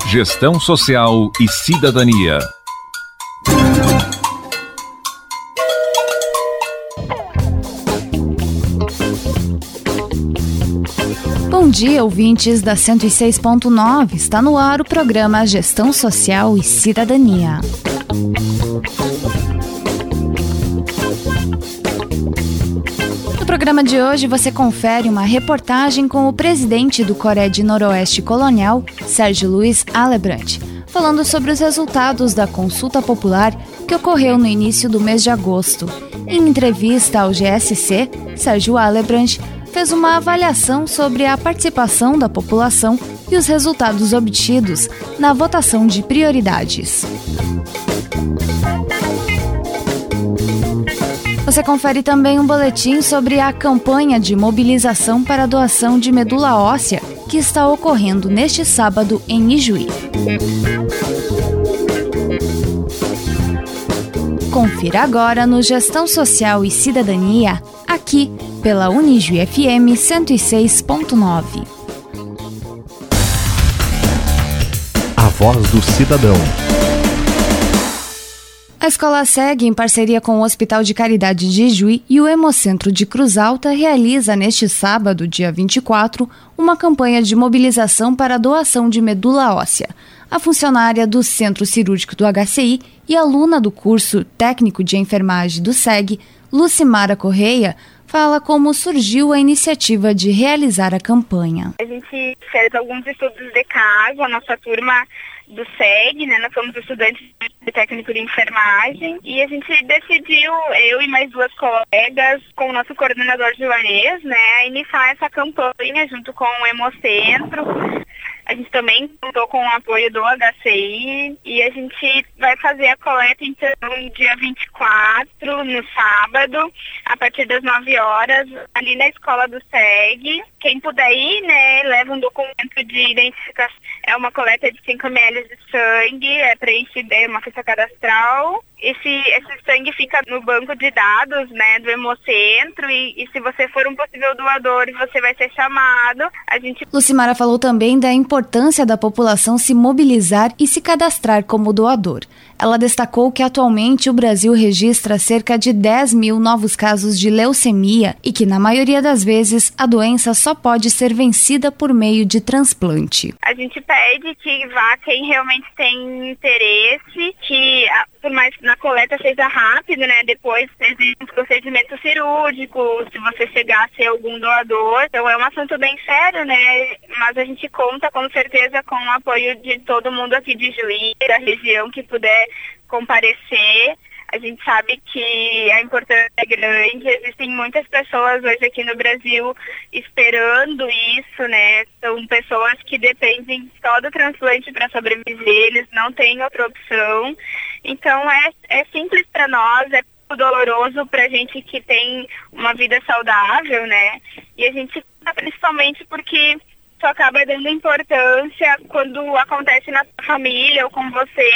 Gestão Social e Cidadania. Bom dia, ouvintes da 106.9. Está no ar o programa Gestão Social e Cidadania. No programa de hoje você confere uma reportagem com o presidente do CORED Noroeste Colonial, Sérgio Luiz Alebrant, falando sobre os resultados da consulta popular que ocorreu no início do mês de agosto. Em entrevista ao GSC, Sérgio Alebrant fez uma avaliação sobre a participação da população e os resultados obtidos na votação de prioridades. Você confere também um boletim sobre a campanha de mobilização para a doação de medula óssea que está ocorrendo neste sábado em Ijuí. Confira agora no Gestão Social e Cidadania, aqui pela Unijuí FM 106.9. A voz do cidadão. A Escola SEG, em parceria com o Hospital de Caridade de Ijuí e o Hemocentro de Cruz Alta, realiza neste sábado, dia 24, uma campanha de mobilização para a doação de medula óssea. A funcionária do Centro Cirúrgico do HCI e aluna do curso técnico de enfermagem do SEG, Lucimara Correia, fala como surgiu a iniciativa de realizar a campanha. A gente fez alguns estudos de caso, a nossa turma do SEG, né? Nós somos estudantes de técnico de enfermagem e a gente decidiu, eu e mais duas colegas, com o nosso coordenador Juarez, né, iniciar essa campanha junto com o Hemocentro. A gente também contou com o apoio do HCI e a gente vai fazer a coleta, então, dia 24, no sábado, a partir das 9 horas, ali na escola do SEG. Quem puder ir, né, leva um documento de identificação. É uma coleta de 5 ml de sangue, é preenchido uma ficha cadastral. Esse sangue fica no banco de dados, né, do Hemocentro e se você for um possível doador, você vai ser chamado. Lucimara falou também da importância da população se mobilizar e se cadastrar como doador. Ela destacou que atualmente o Brasil registra cerca de 10 mil novos casos de leucemia e que, na maioria das vezes, a doença só pode ser vencida por meio de transplante. A gente pede que vá quem realmente tem interesse, que por mais que na coleta seja rápido, né? Depois existe um procedimento cirúrgico, se você chegar a ser algum doador. Então é um assunto bem sério, né? Mas a gente conta com certeza com o apoio de todo mundo aqui de Juí, da região, que puder comparecer. A gente sabe que a importância é grande, existem muitas pessoas hoje aqui no Brasil esperando isso, né? São pessoas que dependem só do transplante para sobreviver, eles não têm outra opção. Então é simples para nós, é doloroso para a gente que tem uma vida saudável, né? E a gente, principalmente porque isso acaba dando importância quando acontece na sua família ou com você.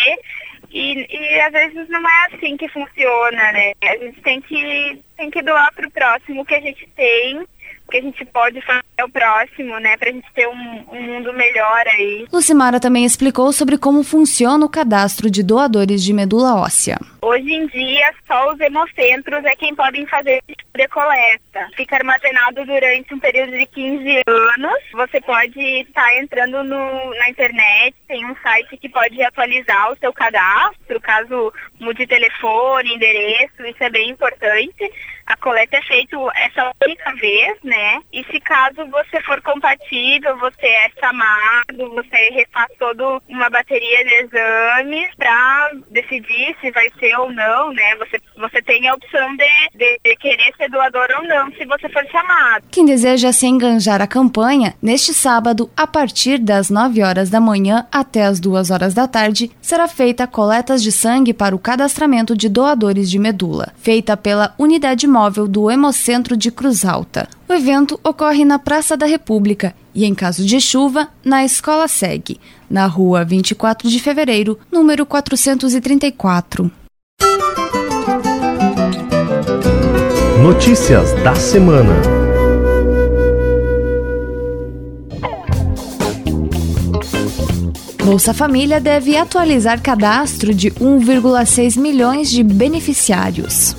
E às vezes não é assim que funciona, né? A gente tem que doar para o próximo o que a gente tem, o que a gente pode fazer ao próximo, né? Pra gente ter um mundo melhor aí. Lucimara também explicou sobre como funciona o cadastro de doadores de medula óssea. Hoje em dia, só os hemocentros é quem podem fazer esse tipo de coleta. Fica armazenado durante um período de 15 anos. Você pode estar entrando na internet, tem um site que pode atualizar o seu cadastro, caso mude telefone, endereço, isso é bem importante. A coleta é feita essa única vez, né? E se caso você for compatível, você é chamado, você refaz toda uma bateria de exames para decidir se vai ser ou não, né? Você tem a opção de querer ser doador ou não, se você for chamado. Quem deseja se enganjar à campanha, neste sábado, a partir das 9 horas da manhã até as 2 horas da tarde, será feita coletas de sangue para o cadastramento de doadores de medula, feita pela Unidade Móvel do Hemocentro de Cruz Alta. O evento ocorre na Praça da República e, em caso de chuva, na Escola SEG, na Rua 24 de Fevereiro, número 434. Notícias da semana. Bolsa Família deve atualizar cadastro de 1,6 milhões de beneficiários.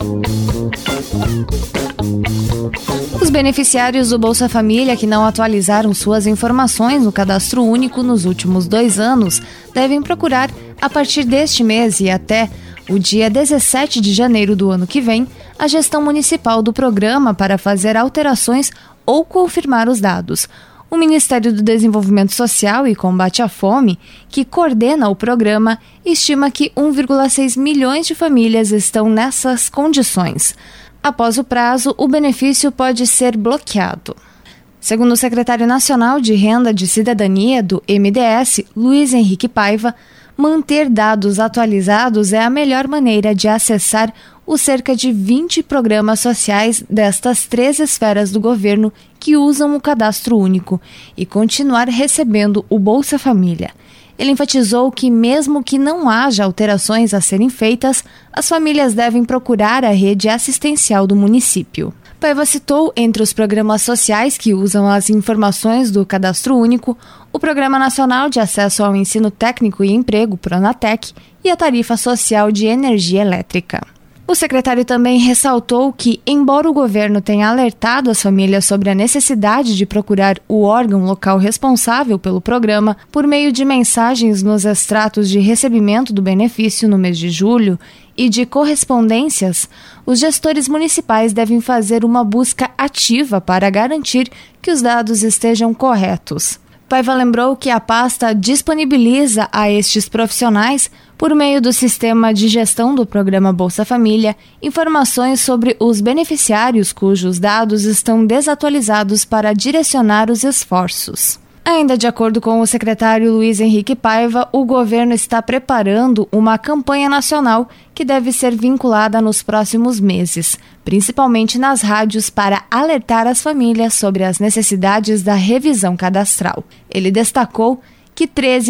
Os beneficiários do Bolsa Família que não atualizaram suas informações no Cadastro Único nos últimos 2 anos devem procurar, a partir deste mês e até o dia 17 de janeiro do ano que vem, a gestão municipal do programa para fazer alterações ou confirmar os dados. O Ministério do Desenvolvimento Social e Combate à Fome, que coordena o programa, estima que 1,6 milhões de famílias estão nessas condições. Após o prazo, o benefício pode ser bloqueado. Segundo o secretário nacional de Renda de Cidadania do MDS, Luiz Henrique Paiva, manter dados atualizados é a melhor maneira de acessar os cerca de 20 programas sociais destas 3 esferas do governo que usam o Cadastro Único e continuar recebendo o Bolsa Família. Ele enfatizou que, mesmo que não haja alterações a serem feitas, as famílias devem procurar a rede assistencial do município. Paiva citou, entre os programas sociais que usam as informações do Cadastro Único, o Programa Nacional de Acesso ao Ensino Técnico e Emprego, Pronatec, e a Tarifa Social de Energia Elétrica. O secretário também ressaltou que, embora o governo tenha alertado as famílias sobre a necessidade de procurar o órgão local responsável pelo programa por meio de mensagens nos extratos de recebimento do benefício no mês de julho e de correspondências, os gestores municipais devem fazer uma busca ativa para garantir que os dados estejam corretos. Paiva lembrou que a pasta disponibiliza a estes profissionais, por meio do sistema de gestão do programa Bolsa Família, informações sobre os beneficiários cujos dados estão desatualizados para direcionar os esforços. Ainda de acordo com o secretário Luiz Henrique Paiva, o governo está preparando uma campanha nacional que deve ser vinculada nos próximos meses, principalmente nas rádios, para alertar as famílias sobre as necessidades da revisão cadastral. Ele destacou que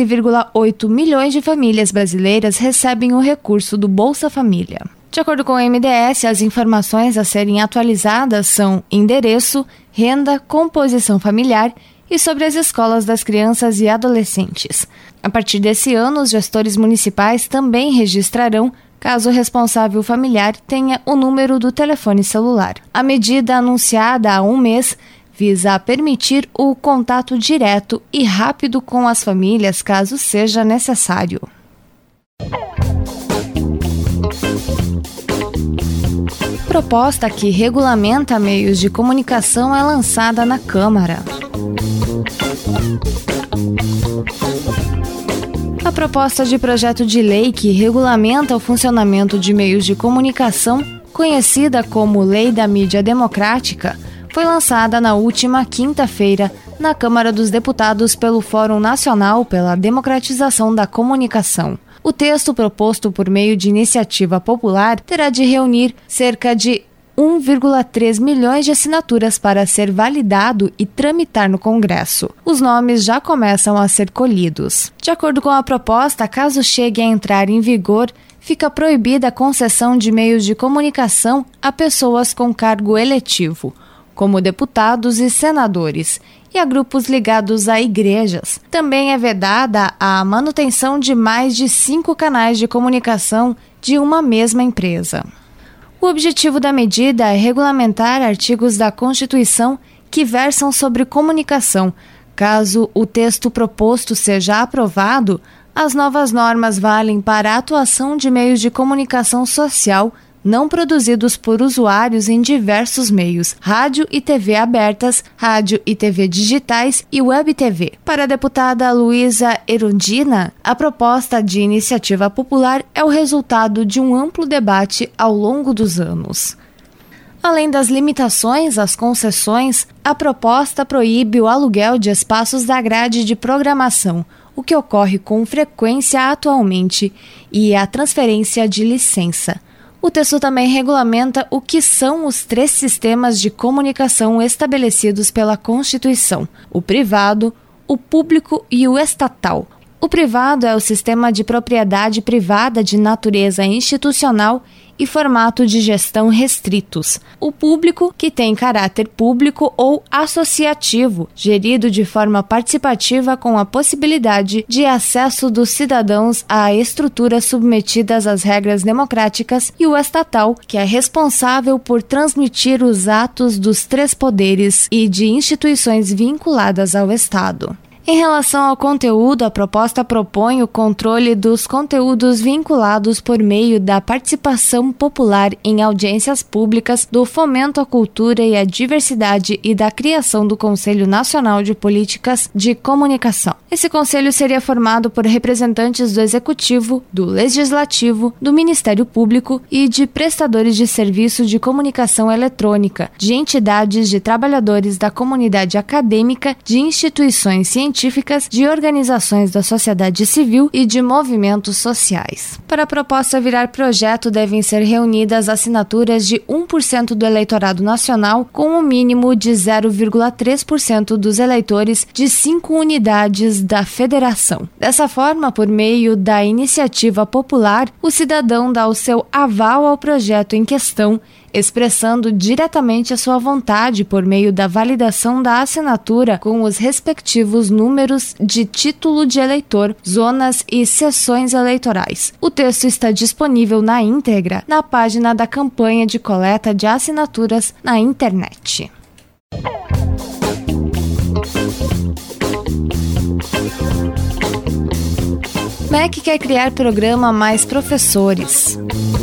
13,8 milhões de famílias brasileiras recebem o recurso do Bolsa Família. De acordo com o MDS, as informações a serem atualizadas são endereço, renda, composição familiar e sobre as escolas das crianças e adolescentes. A partir desse ano, os gestores municipais também registrarão caso o responsável familiar tenha o número do telefone celular. A medida, anunciada há um mês, visa permitir o contato direto e rápido com as famílias, caso seja necessário. Proposta que regulamenta meios de comunicação é lançada na Câmara. A proposta de projeto de lei que regulamenta o funcionamento de meios de comunicação, conhecida como Lei da Mídia Democrática, foi lançada na última quinta-feira na Câmara dos Deputados pelo Fórum Nacional pela Democratização da Comunicação. O texto, proposto por meio de iniciativa popular, terá de reunir cerca de 1,3 milhões de assinaturas para ser validado e tramitar no Congresso. Os nomes já começam a ser colhidos. De acordo com a proposta, caso chegue a entrar em vigor, fica proibida a concessão de meios de comunicação a pessoas com cargo eletivo, como deputados e senadores, e a grupos ligados a igrejas. Também é vedada a manutenção de mais de 5 canais de comunicação de uma mesma empresa. O objetivo da medida é regulamentar artigos da Constituição que versam sobre comunicação. Caso o texto proposto seja aprovado, as novas normas valem para a atuação de meios de comunicação social não produzidos por usuários em diversos meios, rádio e TV abertas, rádio e TV digitais e web TV. Para a deputada Luísa Erundina, a proposta de iniciativa popular é o resultado de um amplo debate ao longo dos anos. Além das limitações às concessões, a proposta proíbe o aluguel de espaços da grade de programação, o que ocorre com frequência atualmente, e a transferência de licença. O texto também regulamenta o que são os 3 sistemas de comunicação estabelecidos pela Constituição: o privado, o público e o estatal. O privado é o sistema de propriedade privada de natureza institucional e formato de gestão restritos. O público, que tem caráter público ou associativo, gerido de forma participativa com a possibilidade de acesso dos cidadãos a estruturas submetidas às regras democráticas, e o estatal, que é responsável por transmitir os atos dos três poderes e de instituições vinculadas ao Estado. Em relação ao conteúdo, a proposta propõe o controle dos conteúdos vinculados por meio da participação popular em audiências públicas, do fomento à cultura e à diversidade e da criação do Conselho Nacional de Políticas de Comunicação. Esse conselho seria formado por representantes do Executivo, do Legislativo, do Ministério Público e de prestadores de serviço de comunicação eletrônica, de entidades de trabalhadores da comunidade acadêmica, de instituições científicas, de organizações da sociedade civil e de movimentos sociais. Para a proposta virar projeto, devem ser reunidas assinaturas de 1% do eleitorado nacional, com um mínimo de 0,3% dos eleitores de 5 unidades da federação. Dessa forma, por meio da iniciativa popular, o cidadão dá o seu aval ao projeto em questão, expressando diretamente a sua vontade por meio da validação da assinatura com os respectivos números de título de eleitor, zonas e seções eleitorais. O texto está disponível na íntegra na página da campanha de coleta de assinaturas na internet. MEC quer criar programa Mais Professores.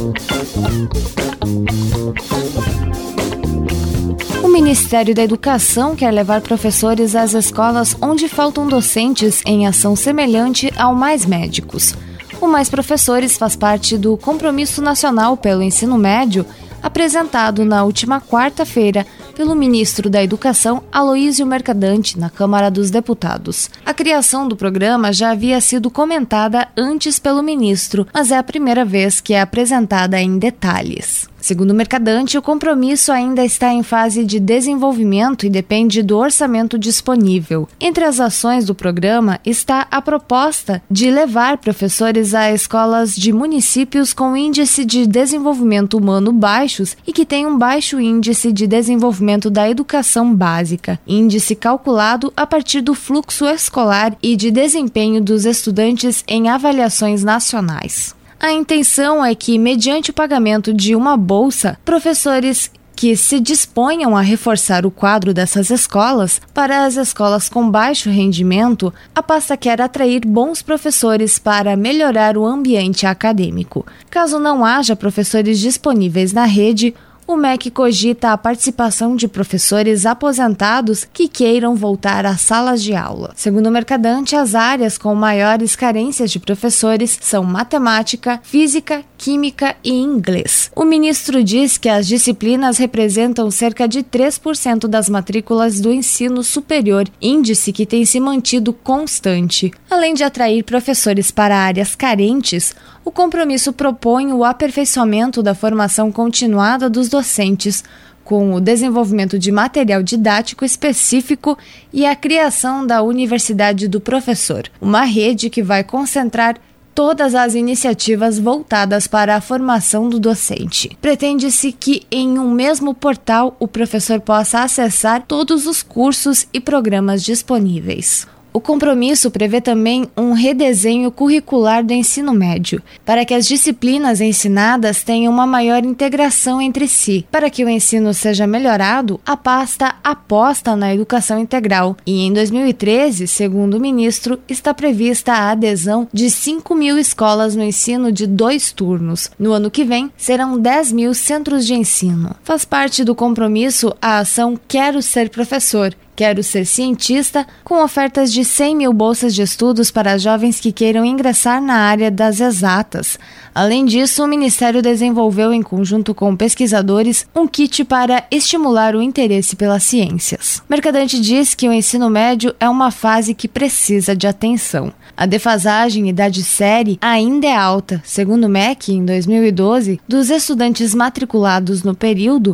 O Ministério da Educação quer levar professores às escolas onde faltam docentes em ação semelhante ao Mais Médicos. O Mais Professores faz parte do Compromisso Nacional pelo Ensino Médio, apresentado na última quarta-feira pelo ministro da Educação, Aloísio Mercadante, na Câmara dos Deputados. A criação do programa já havia sido comentada antes pelo ministro, mas é a primeira vez que é apresentada em detalhes. Segundo o Mercadante, o compromisso ainda está em fase de desenvolvimento e depende do orçamento disponível. Entre as ações do programa está a proposta de levar professores a escolas de municípios com índice de desenvolvimento humano baixos e que têm um baixo índice de desenvolvimento da educação básica, índice calculado a partir do fluxo escolar e de desempenho dos estudantes em avaliações nacionais. A intenção é que, mediante o pagamento de uma bolsa, professores que se disponham a reforçar o quadro dessas escolas, para as escolas com baixo rendimento, a pasta quer atrair bons professores para melhorar o ambiente acadêmico. Caso não haja professores disponíveis na rede, o MEC cogita a participação de professores aposentados que queiram voltar às salas de aula. Segundo o Mercadante, as áreas com maiores carências de professores são matemática, física, química e inglês. O ministro diz que as disciplinas representam cerca de 3% das matrículas do ensino superior, índice que tem se mantido constante. Além de atrair professores para áreas carentes, o compromisso propõe o aperfeiçoamento da formação continuada dos docentes, com o desenvolvimento de material didático específico e a criação da Universidade do Professor, uma rede que vai concentrar todas as iniciativas voltadas para a formação do docente. Pretende-se que, em um mesmo portal, o professor possa acessar todos os cursos e programas disponíveis. O compromisso prevê também um redesenho curricular do ensino médio, para que as disciplinas ensinadas tenham uma maior integração entre si. Para que o ensino seja melhorado, a pasta aposta na educação integral e, em 2013, segundo o ministro, está prevista a adesão de 5.000 escolas no ensino de 2 turnos. No ano que vem, serão 10.000 centros de ensino. Faz parte do compromisso a ação Quero Ser Professor, Quero Ser Cientista, com ofertas de 100.000 bolsas de estudos para jovens que queiram ingressar na área das exatas. Além disso, o Ministério desenvolveu, em conjunto com pesquisadores, um kit para estimular o interesse pelas ciências. Mercadante diz que o ensino médio é uma fase que precisa de atenção. A defasagem em idade série ainda é alta. Segundo o MEC, em 2012, dos estudantes matriculados no período,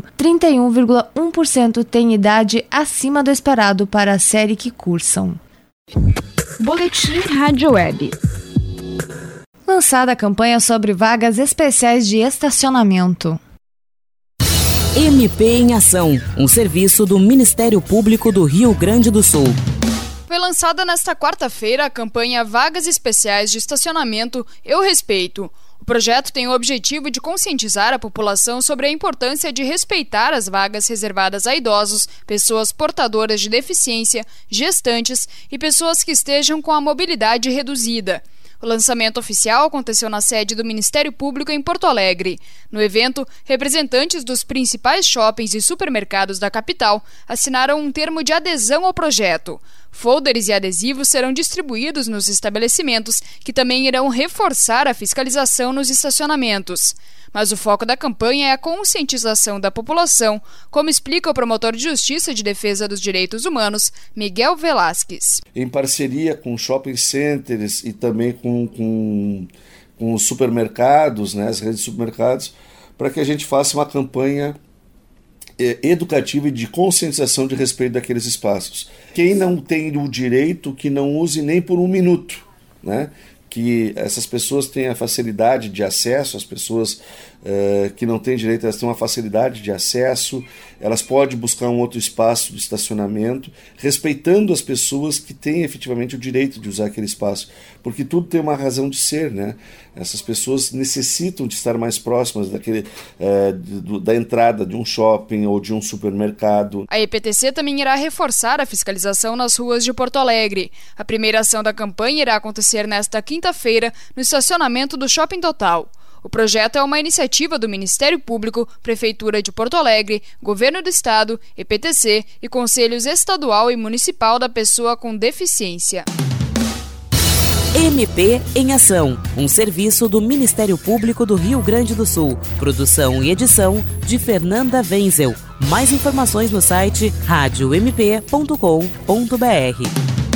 31,1% têm idade acima do esperado para a série que cursam. Boletim Rádio Web. Lançada a campanha sobre vagas especiais de estacionamento. MP em Ação, um serviço do Ministério Público do Rio Grande do Sul. Foi lançada nesta quarta-feira a campanha Vagas Especiais de Estacionamento Eu Respeito. O projeto tem o objetivo de conscientizar a população sobre a importância de respeitar as vagas reservadas a idosos, pessoas portadoras de deficiência, gestantes e pessoas que estejam com a mobilidade reduzida. O lançamento oficial aconteceu na sede do Ministério Público em Porto Alegre. No evento, representantes dos principais shoppings e supermercados da capital assinaram um termo de adesão ao projeto. Folders e adesivos serão distribuídos nos estabelecimentos, que também irão reforçar a fiscalização nos estacionamentos. Mas o foco da campanha é a conscientização da população, como explica o promotor de Justiça de Defesa dos Direitos Humanos, Miguel Velasquez. Em parceria com shopping centers e também com os supermercados, né, as redes de supermercados, para que a gente faça uma campanha educativa e de conscientização de respeito daqueles espaços. Quem não tem o direito, que não use nem por um minuto, né? Que essas pessoas tenham a facilidade de acesso, as pessoas que não têm direito, elas têm uma facilidade de acesso, elas podem buscar um outro espaço de estacionamento, respeitando as pessoas que têm efetivamente o direito de usar aquele espaço, porque tudo tem uma razão de ser, né? Essas pessoas necessitam de estar mais próximas da entrada de um shopping ou de um supermercado. A EPTC também irá reforçar a fiscalização nas ruas de Porto Alegre. A primeira ação da campanha irá acontecer nesta quinta-feira no estacionamento do Shopping Total. O projeto é uma iniciativa do Ministério Público, Prefeitura de Porto Alegre, Governo do Estado, EPTC e Conselhos Estadual e Municipal da Pessoa com Deficiência. MP em Ação, um serviço do Ministério Público do Rio Grande do Sul. Produção e edição de Fernanda Wenzel. Mais informações no site radiomp.com.br.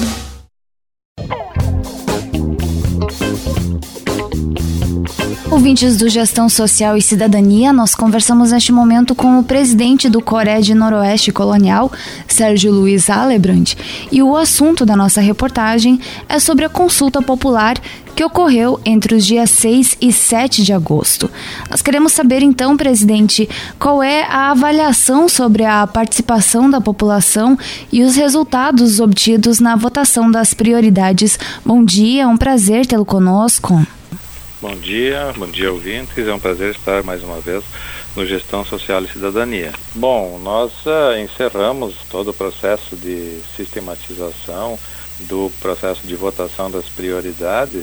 Ouvintes do Gestão Social e Cidadania, nós conversamos neste momento com o presidente do CORED Noroeste Colonial, Sérgio Luiz Alebrand, e o assunto da nossa reportagem é sobre a consulta popular que ocorreu entre os dias 6 e 7 de agosto. Nós queremos saber então, presidente, qual é a avaliação sobre a participação da população e os resultados obtidos na votação das prioridades. Bom dia, é um prazer tê-lo conosco. Bom dia ouvintes, é um prazer estar mais uma vez no Gestão Social e Cidadania. Bom, nós encerramos todo o processo de sistematização do processo de votação das prioridades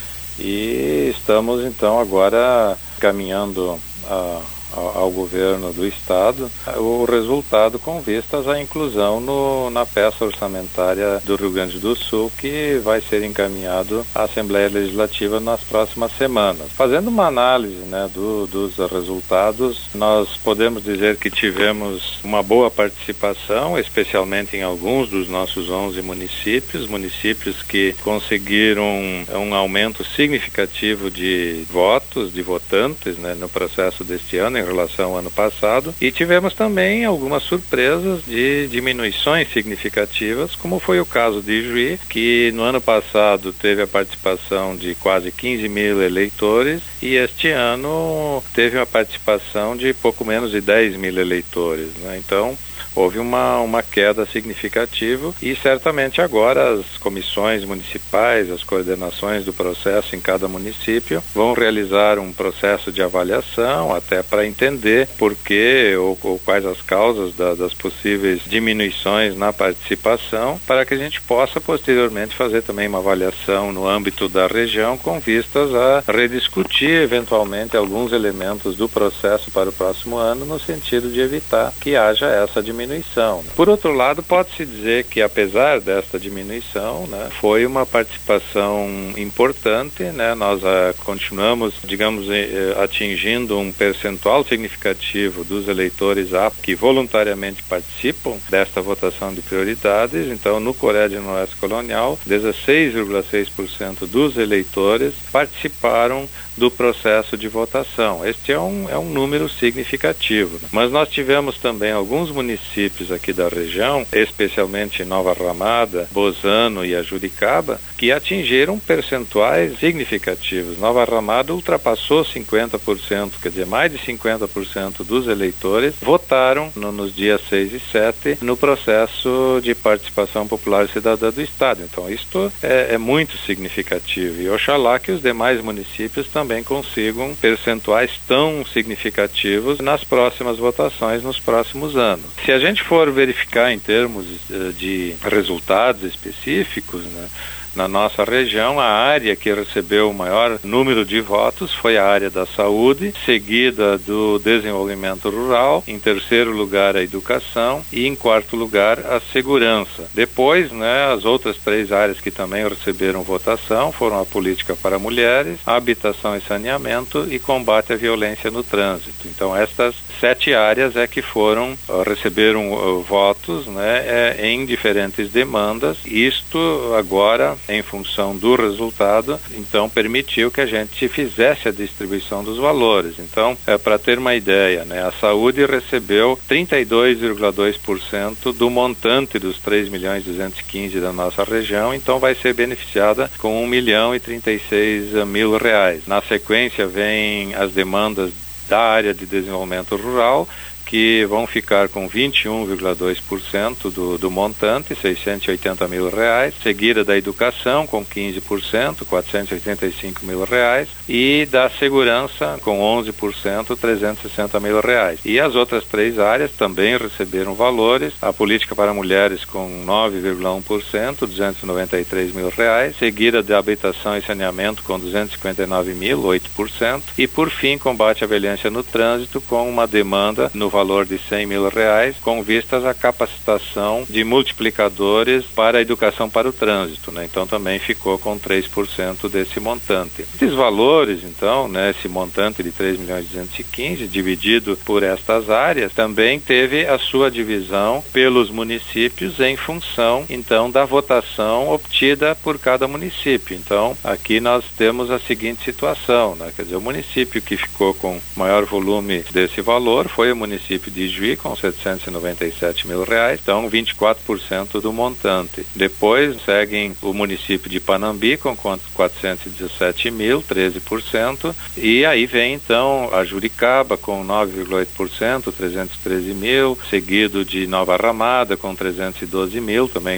e estamos então agora caminhando ao governo do Estado o resultado com vistas à inclusão na peça orçamentária do Rio Grande do Sul, que vai ser encaminhado à Assembleia Legislativa nas próximas semanas. Fazendo uma análise, né, dos resultados, nós podemos dizer que tivemos uma boa participação, especialmente em alguns dos nossos 11 municípios que conseguiram um aumento significativo de votos, de votantes, né, no processo deste ano em relação ao ano passado, e tivemos também algumas surpresas de diminuições significativas, como foi o caso de Ijuí, que no ano passado teve a participação de quase 15 mil eleitores e este ano teve uma participação de pouco menos de 10 mil eleitores, né? Então houve uma queda significativa e certamente agora as comissões municipais, as coordenações do processo em cada município vão realizar um processo de avaliação até para entender por que ou quais as causas das possíveis diminuições na participação, para que a gente possa posteriormente fazer também uma avaliação no âmbito da região com vistas a rediscutir eventualmente alguns elementos do processo para o próximo ano no sentido de evitar que haja essa diminuição. Por outro lado, pode-se dizer que apesar desta diminuição, né, foi uma participação importante, né, nós continuamos, digamos, atingindo um percentual percentual significativo dos eleitores que voluntariamente participam desta votação de prioridades. Então, no Colégio Noroeste Colonial, 16,6% dos eleitores participaram do processo de votação. Este é um número significativo. Mas nós tivemos também alguns municípios aqui da região, especialmente Nova Ramada, Bozano e Ajuricaba, que atingiram percentuais significativos. Nova Ramada ultrapassou 50%, quer dizer, mais de 50% dos eleitores votaram nos dias 6 e 7 no processo de participação popular cidadã do Estado. Então, isto é muito significativo. E oxalá que os demais municípios também consigam percentuais tão significativos nas próximas votações, nos próximos anos. Se a gente for verificar em termos de resultados específicos, né, na nossa região, a área que recebeu o maior número de votos foi a área da saúde, seguida do desenvolvimento rural, em terceiro lugar a educação e em quarto lugar a segurança. Depois, né, as outras 3 áreas que também receberam votação foram a política para mulheres, a habitação e saneamento e combate à violência no trânsito. Então, estas 7 áreas é que receberam votos, né, em diferentes demandas. Isto agora, em função do resultado, então permitiu que a gente fizesse a distribuição dos valores. Então, para ter uma ideia, né, a saúde recebeu 32,2% do montante dos 3.215.000 da nossa região, então vai ser beneficiada com R$1.036.000. Na sequência vem as demandas da área de desenvolvimento rural, que vão ficar com 21,2% do montante, R$680.000, seguida da educação com 15%, R$485.000, e da segurança com 11%, R$360.000. E as outras 3 áreas também receberam valores, a política para mulheres com 9,1%, R$293.000, seguida da habitação e saneamento com R$259.000, 8%, e por fim, combate à violência no trânsito com uma demanda no valor de R$100.000, com vistas à capacitação de multiplicadores para a educação para o trânsito, né? Então também ficou com 3% desse montante. Esses valores, então, né, esse montante de 3.215.000 dividido por estas áreas, também teve a sua divisão pelos municípios em função, então, da votação obtida por cada município. Então, aqui nós temos a seguinte situação, né? Quer dizer, o município que ficou com maior volume desse valor foi o município de Ijuí, com R$797.000, então 24% do montante. Depois seguem o município de Panambi, com R$417.000, 13%, e aí vem então a Juricaba, com 9,8%, R$313.000, seguido de Nova Ramada, com R$312.000, também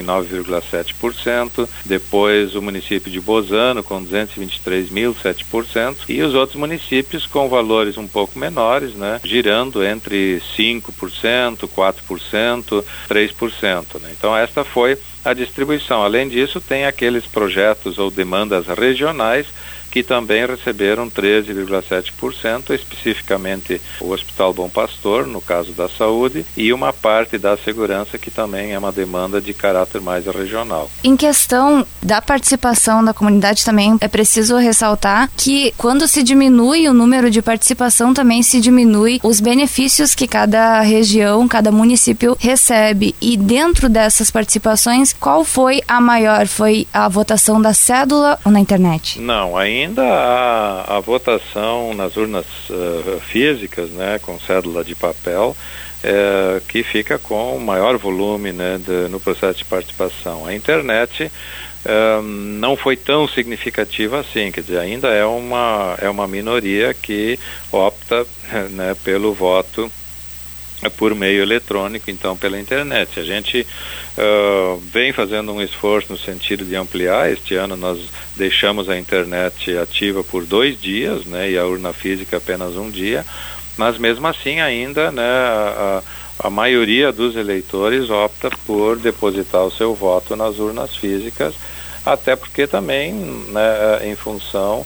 9,7%, depois o município de Bozano, com R$223.000, 7%, e os outros municípios com valores um pouco menores, né, girando entre 5%, 4%, 3%. Né? Então esta foi a distribuição. Além disso, tem aqueles projetos ou demandas regionais que também receberam 13,7%, especificamente o Hospital Bom Pastor, no caso da saúde, e uma parte da segurança, que também é uma demanda de caráter mais regional. Em questão da participação da comunidade, também é preciso ressaltar que quando se diminui o número de participação, também se diminui os benefícios que cada região, cada município recebe. E dentro dessas participações, qual foi a maior? Foi a votação da cédula ou na internet? Não, ainda a votação nas urnas físicas, né, com cédula de papel, que fica com o maior volume, né, no processo de participação. A internet não foi tão significativa assim, quer dizer, ainda é uma minoria que opta, né, pelo voto por meio eletrônico, então pela internet. A gente vem fazendo um esforço no sentido de ampliar. Este ano nós deixamos a internet ativa por 2 dias, né, e a urna física apenas 1 dia, mas mesmo assim ainda, né, a maioria dos eleitores opta por depositar o seu voto nas urnas físicas, até porque também, né, em função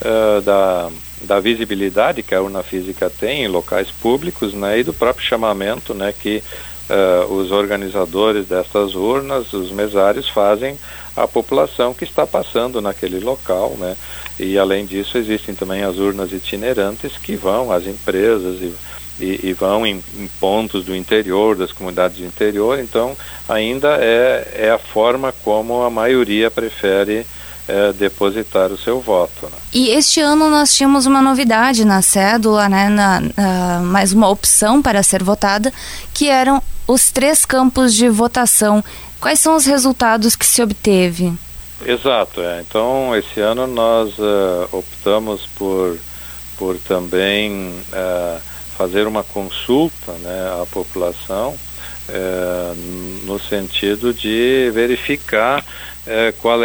da visibilidade que a urna física tem em locais públicos, né, e do próprio chamamento, né, que os organizadores destas urnas, os mesários, fazem a população que está passando naquele local, né? E além disso existem também as urnas itinerantes que vão às empresas e vão em pontos do interior, das comunidades do interior. Então ainda é a forma como a maioria prefere depositar o seu voto, né? E este ano nós tínhamos uma novidade na cédula, né, mais uma opção para ser votada, que eram os 3 campos de votação. Quais são os resultados que se obteve? Exato, então esse ano nós optamos por também fazer uma consulta, né, à população, no sentido de verificar qual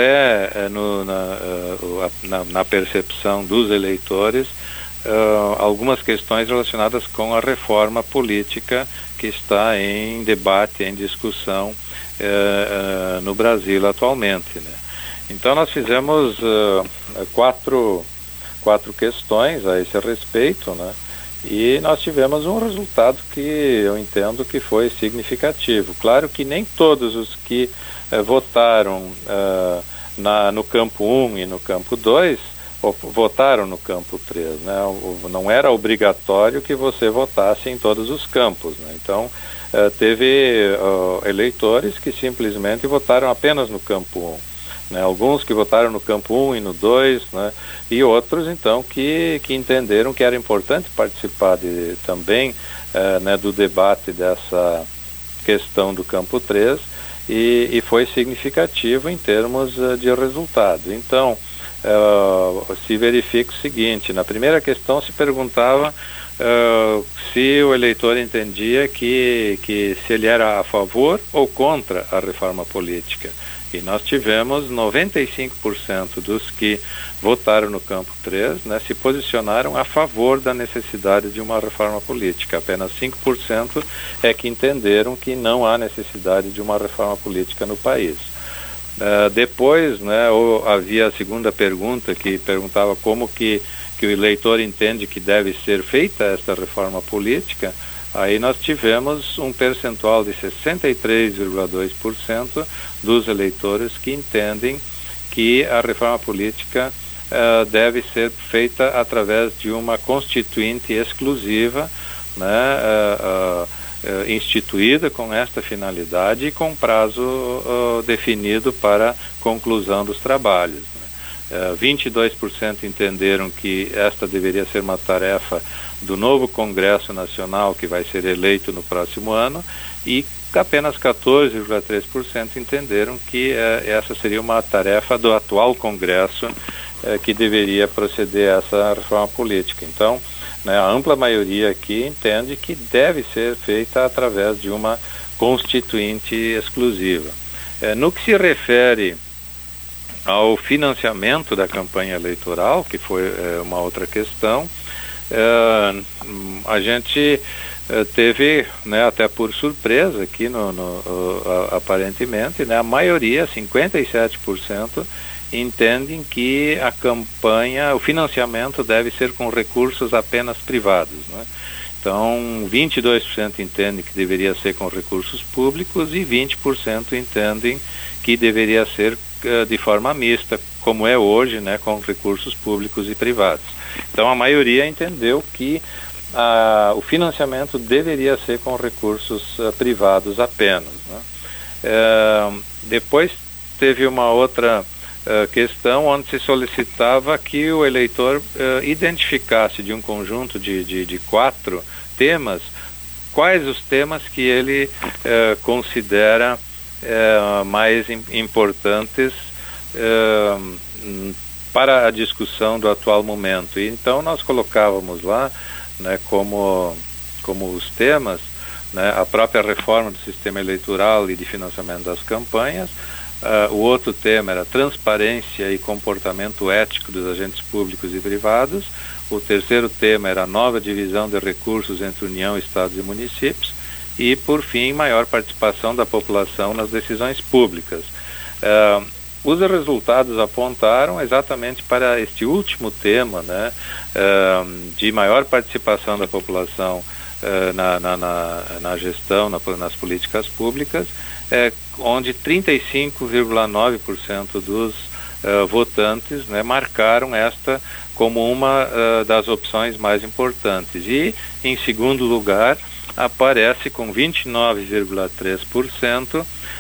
na percepção dos eleitores algumas questões relacionadas com a reforma política que está em debate, em discussão no Brasil atualmente, né? Então nós fizemos quatro questões a esse respeito, né? E nós tivemos um resultado que eu entendo que foi significativo. Claro que nem todos os que votaram no campo 1 e no campo 2 votaram no campo 3, né? Não era obrigatório que você votasse em todos os campos, né? Então teve eleitores que simplesmente votaram apenas no campo 1. Né, alguns que votaram no campo 1 e no 2, né, e outros então que entenderam que era importante participar também né, do debate dessa questão do campo 3 e foi significativo em termos de resultado. Então se verifica o seguinte: na primeira questão se perguntava se o eleitor entendia que se ele era a favor ou contra a reforma política. E nós tivemos 95% dos que votaram no campo 3, né, se posicionaram a favor da necessidade de uma reforma política. Apenas 5% é que entenderam que não há necessidade de uma reforma política no país. Depois, né, havia a segunda pergunta, que perguntava como que o eleitor entende que deve ser feita esta reforma política. Aí nós tivemos um percentual de 63,2% dos eleitores que entendem que a reforma política deve ser feita através de uma constituinte exclusiva, né, instituída com esta finalidade e com prazo definido para conclusão dos trabalhos. 22% entenderam que esta deveria ser uma tarefa do novo Congresso Nacional, que vai ser eleito no próximo ano, e apenas 14,3% entenderam que essa seria uma tarefa do atual Congresso que deveria proceder a essa reforma política. Então, né, a ampla maioria aqui entende que deve ser feita através de uma constituinte exclusiva. No que se refere ao financiamento da campanha eleitoral, que foi uma outra questão, a gente teve, né, até por surpresa aqui aparentemente, né, a maioria, 57%, entendem que a campanha, o financiamento deve ser com recursos apenas privados, né? Então 22% entendem que deveria ser com recursos públicos e 20% entendem que deveria ser de forma mista, como é hoje, né, com recursos públicos e privados. Então a maioria entendeu que o financiamento deveria ser com recursos privados apenas, né? Depois teve uma outra questão onde se solicitava que o eleitor identificasse de um conjunto de 4 temas, quais os temas que ele considera mais importantes para a discussão do atual momento. E então nós colocávamos lá, né, como os temas, né, a própria reforma do sistema eleitoral e de financiamento das campanhas. O outro tema era transparência e comportamento ético dos agentes públicos e privados. O terceiro tema era a nova divisão de recursos entre União, Estados e municípios. E, por fim, maior participação da população nas decisões públicas. Os resultados apontaram exatamente para este último tema, né, de maior participação da população na gestão, nas políticas públicas, onde 35,9% dos votantes, né, marcaram esta como uma das opções mais importantes. E, em segundo lugar, aparece com 29,3%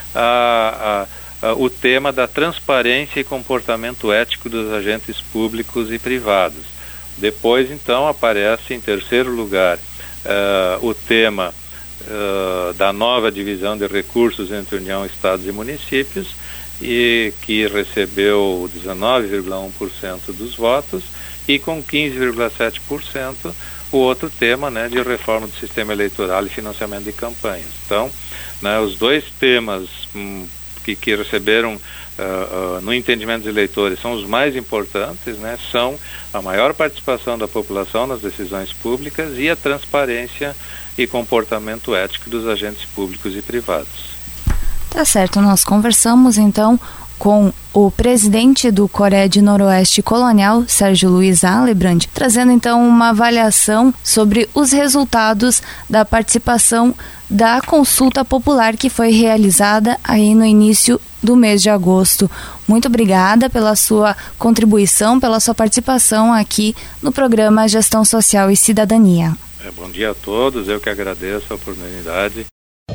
o tema da transparência e comportamento ético dos agentes públicos e privados. Depois, então, aparece em terceiro lugar o tema da nova divisão de recursos entre União, Estados e municípios, e que recebeu 19,1% dos votos, e com 15,7% o outro tema, né, de reforma do sistema eleitoral e financiamento de campanhas. Então, né, os dois temas que receberam no entendimento dos eleitores são os mais importantes, né, são a maior participação da população nas decisões públicas e a transparência e comportamento ético dos agentes públicos e privados. Tá certo, nós conversamos então com o presidente do CORED Noroeste Colonial, Sérgio Luiz Alebrand, trazendo então uma avaliação sobre os resultados da participação da consulta popular que foi realizada aí no início do mês de agosto. Muito obrigada pela sua contribuição, pela sua participação aqui no programa Gestão Social e Cidadania. Bom dia a todos, eu que agradeço a oportunidade.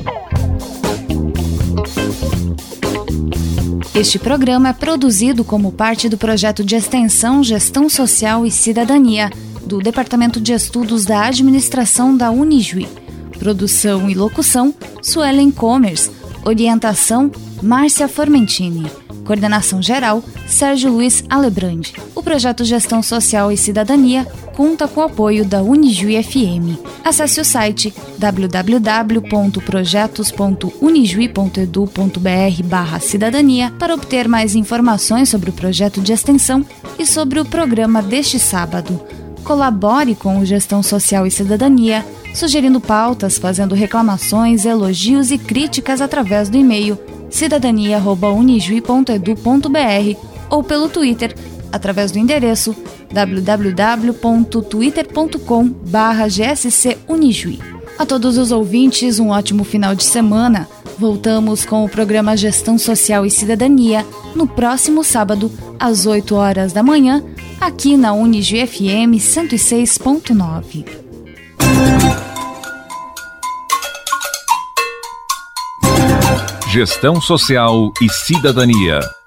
Este programa é produzido como parte do projeto de extensão Gestão Social e Cidadania, do Departamento de Estudos da Administração da Unijuí. Produção e locução, Suelen Comers. Orientação, Márcia Formentini. Coordenação geral, Sérgio Luiz Alebrand. O projeto Gestão Social e Cidadania conta com o apoio da Unijuí FM. Acesse o site www.projetos.unijuí.edu.br/cidadania para obter mais informações sobre o projeto de extensão e sobre o programa deste sábado. Colabore com o Gestão Social e Cidadania, sugerindo pautas, fazendo reclamações, elogios e críticas através do e-mail cidadania@unijuí.edu.br ou pelo Twitter, através do endereço www.twitter.com/gscunijuí. A todos os ouvintes, um ótimo final de semana. Voltamos com o programa Gestão Social e Cidadania no próximo sábado, às 8 horas da manhã, aqui na Unijuí FM 106.9. Gestão Social e Cidadania.